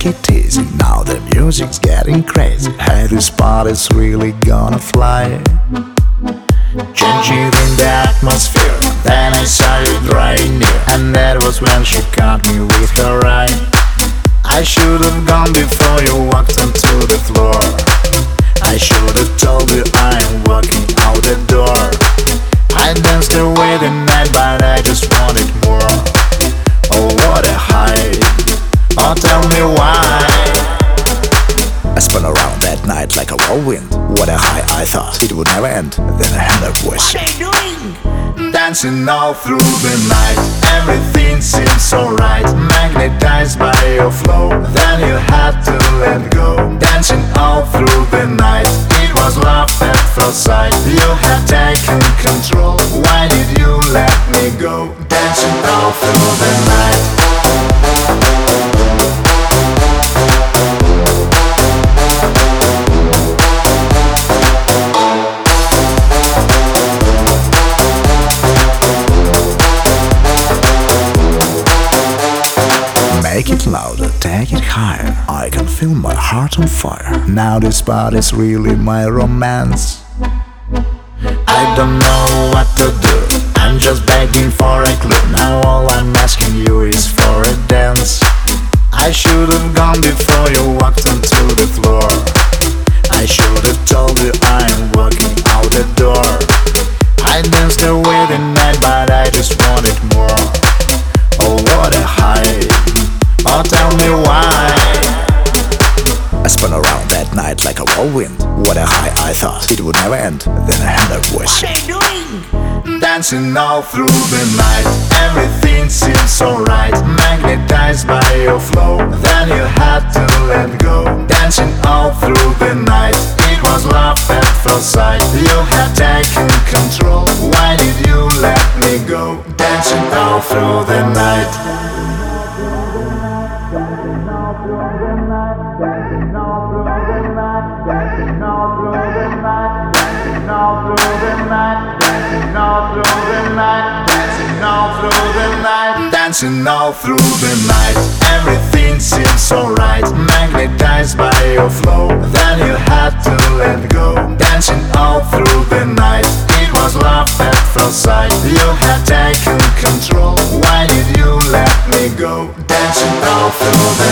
take it easy. Now the music's getting crazy. Hey, this party's really gonna fly. Changing in the atmosphere. Then I saw you drawing near, and that was when she caught me with her eye. I should have gone before you walked onto the floor. I should have told you I am walking out the door. I danced away the night, but I just wanted more. Oh, what a high. Oh, tell me why. I spun around that night like a whirlwind. What a high, I thought it would never end. Then I heard a voice. What are you doing? Dancing all through the night. Everything seems so right. Magnetized by your flow. Then you had to let go. Dancing all through the night. It was love at first sight. You had taken control. Why did you let me go? Dancing all through the night. Make it louder, take it higher. I can feel my heart on fire. Now this party's really my romance. I don't know what to do. I'm just begging for a clue. Now all I'm asking you is for a dance. I should have gone before you walked onto the floor. I should have told you I am walking out the door. I danced away the night, but I just wanted more. Oh, what a high. Oh, tell me why. I spun around that night like a whirlwind. What a high, I thought it would never end. Then I heard a voice. What are you doing? Dancing all through the night. Everything seems so right. Magnetized by your flow. Then you had to let go. Dancing all through the night. It was love at first sight. You had taken control. Why did you let me go? Dancing all through the night. Dancing all through the night. Everything seems so right. Magnetized by your flow. Then you had to let go. Dancing all through the night. It was love at first sight. You had taken control. Why did you let me go? Dancing all through the